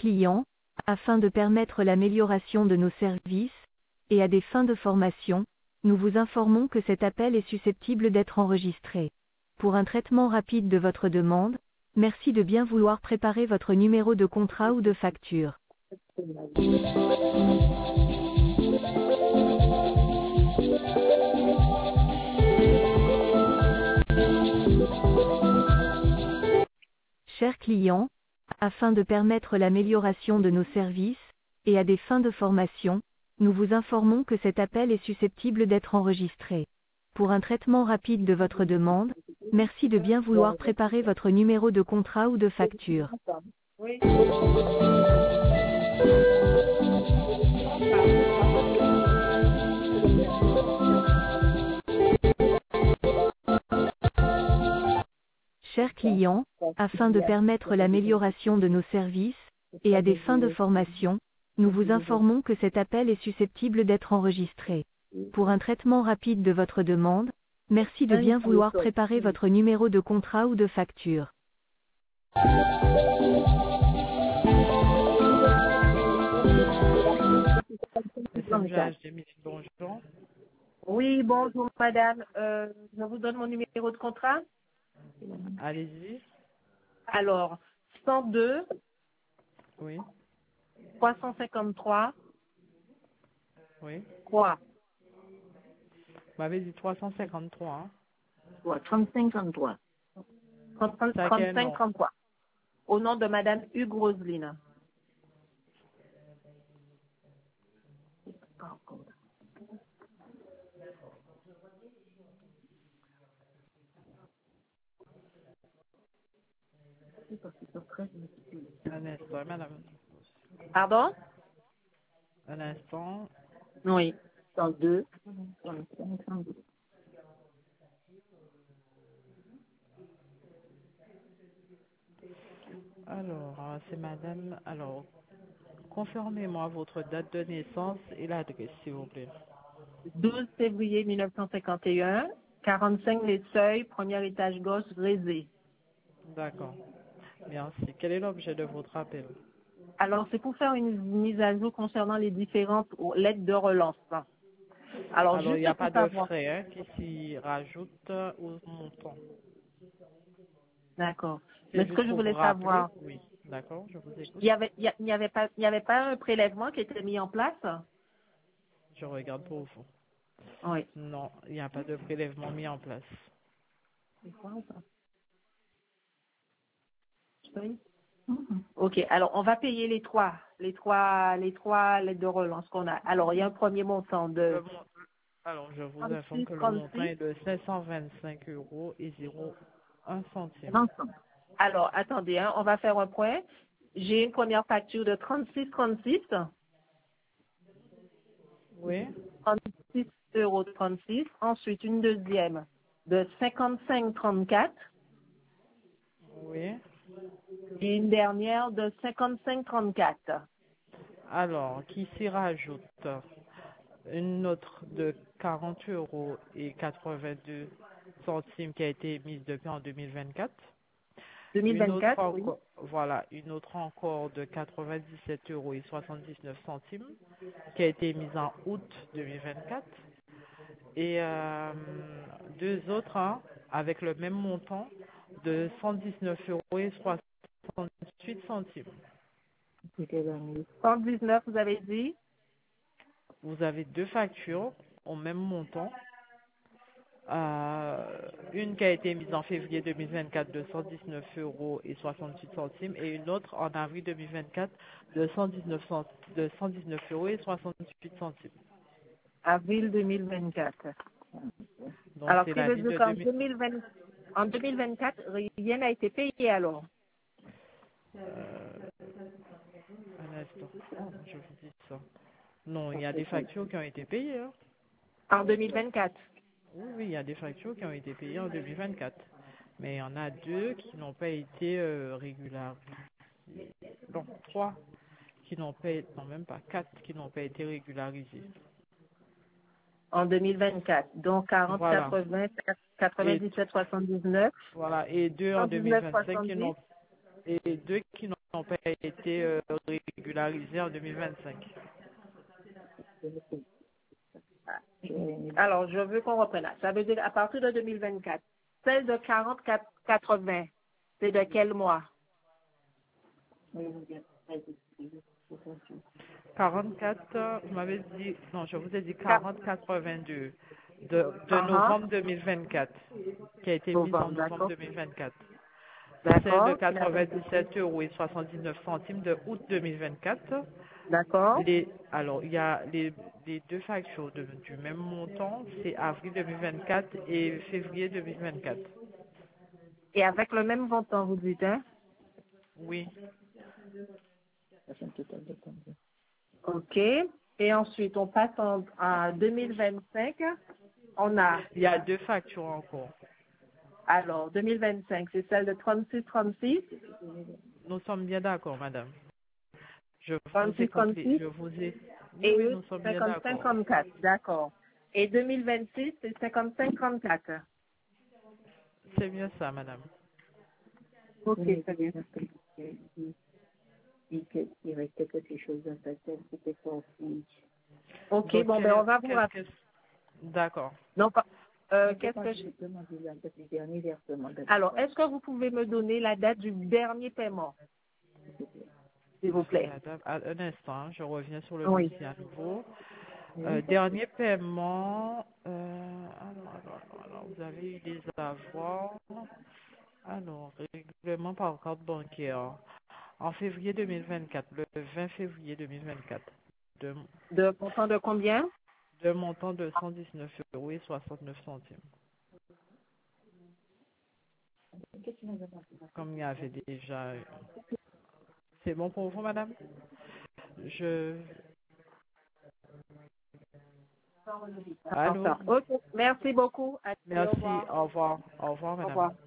client, afin de permettre l'amélioration de nos services, et à des fins de formation, nous vous informons que cet appel est susceptible d'être enregistré. Pour un traitement rapide de votre demande, merci de bien vouloir préparer votre numéro de contrat ou de facture. Chers clients, afin de permettre l'amélioration de nos services, et à des fins de formation, nous vous informons que cet appel est susceptible d'être enregistré. Pour un traitement rapide de votre demande, merci de bien vouloir préparer votre numéro de contrat ou de facture. Oui. Chers clients, afin de permettre l'amélioration de nos services, et à des fins de formation, nous vous informons que cet appel est susceptible d'être enregistré. Pour un traitement rapide de votre demande, merci de bien vouloir préparer votre numéro de contrat ou de facture. Bonjour. Oui, bonjour madame. Je vous donne mon numéro de contrat. Allez-y. Alors, 102 Oui. 353 Oui. 3. Vous m'avez dit 353. Hein? 35 33. C'est à quel 35 nom? 33. Au nom de madame Hugues Roseline. Un instant, madame. Pardon? Un instant. Oui. 102 35 32. Alors, c'est madame. Alors, confirmez-moi votre date de naissance et l'adresse, s'il vous plaît. 12 février 1951, 45 Les Seuils, premier étage gauche, Rézé. D'accord. Merci. Quel est l'objet de votre appel? Alors, c'est pour faire une mise à jour concernant les différentes lettres de relance. Alors, Il n'y juste a pour pas de savoir. frais qui s'y rajoutent au montant. D'accord. C'est Mais ce juste que je pour vous voulais rappeler? savoir, Oui. D'accord, je vous écoute. il n'y avait pas un prélèvement qui était mis en place? Je regarde pour vous. Oui. Non, il n'y a pas de prélèvement mis en place. C'est quoi ça? Oui. Ok, alors on va payer les trois lettres de relance qu'on a. Alors, il y a un premier montant de Alors, je vous informe 36, que le montant 36. est de 525 euros et 01 centime. Alors, attendez, hein, on va faire un point. J'ai une première facture de 36 Oui, 36,36 €. Ensuite, une deuxième de 55,34 oui. et une dernière de 55,34. Alors, qui s'y rajoute une autre de 40 euros et 82 centimes qui a été émise depuis en 2024. Une autre 2024, oui. encore, voilà, une autre encore de 97 euros et 79 centimes qui a été émise en août 2024. Et deux autres avec le même montant de 119 euros et 68 centimes. 119, vous avez dit. Vous avez deux factures au même montant. Une qui a été mise en février 2024 de 119 euros et 68 centimes et une autre en avril 2024 de 119 euros et 68 centimes. Avril 2024. Donc Alors, ce c'est qui veut l'avis dire de qu'en 2000. en 2024, rien n'a été payé alors. Un instant, je vous dis ça. Non, il y a des factures qui ont été payées. Hein. En 2024. Oui, oui, il y a des factures qui ont été payées en 2024. Mais il y en a deux qui n'ont pas été régularisées. Donc trois qui n'ont pas été, non même pas quatre qui n'ont pas été régularisées. En 2024. Donc 40, Voilà. 80, Et 97, 79, voilà. Et deux en 119, 2025 qui 70. n'ont et 2 qui n'ont pas été régularisés en 2025. Alors, je veux qu'on reprenne là. Ça veut dire à partir de 2024. Celle de 40,80, c'est de quel mois? 44, vous m'avez dit, non, je vous ai dit 40,82 de novembre 2024, qui a été mise en novembre 2024. Celle de 97,79 € de août 2024. D'accord. Alors, il y a les 2 factures du même montant, c'est avril 2024 et février 2024. Et avec le même montant, vous dites, hein? Oui. OK. Et ensuite, on passe à 2025. On a, Il y a 2 factures encore. alors, 2025, c'est celle de 36,36. Nous sommes bien d'accord, madame. Je vous ai 36,36. compris. Je vous ai. Oui, Et oui, eux, nous sommes bien d'accord. 55,34. D'accord. Et 2026, c'est 55,34. C'est bien ça, madame. OK, très bien. Il restait quelque chose dans ta tête, c'était son fils. OK, Donc, bon, ben, on va vous rappeler. D'accord. Donc, qu'est-ce que je... Alors, est-ce que vous pouvez me donner la date du dernier paiement, s'il vous plaît? Un instant, je reviens sur le Oui. dossier à nouveau. Dernier paiement, alors, vous avez eu des avoirs. Alors, règlement par carte bancaire. En février 2024, le 20 février 2024, De montant de combien? de montant de 119,69 €. Comme il y avait déjà... C'est bon pour vous, madame? Allô? OK, merci beaucoup. Merci, au revoir. Au revoir, Au madame. revoir.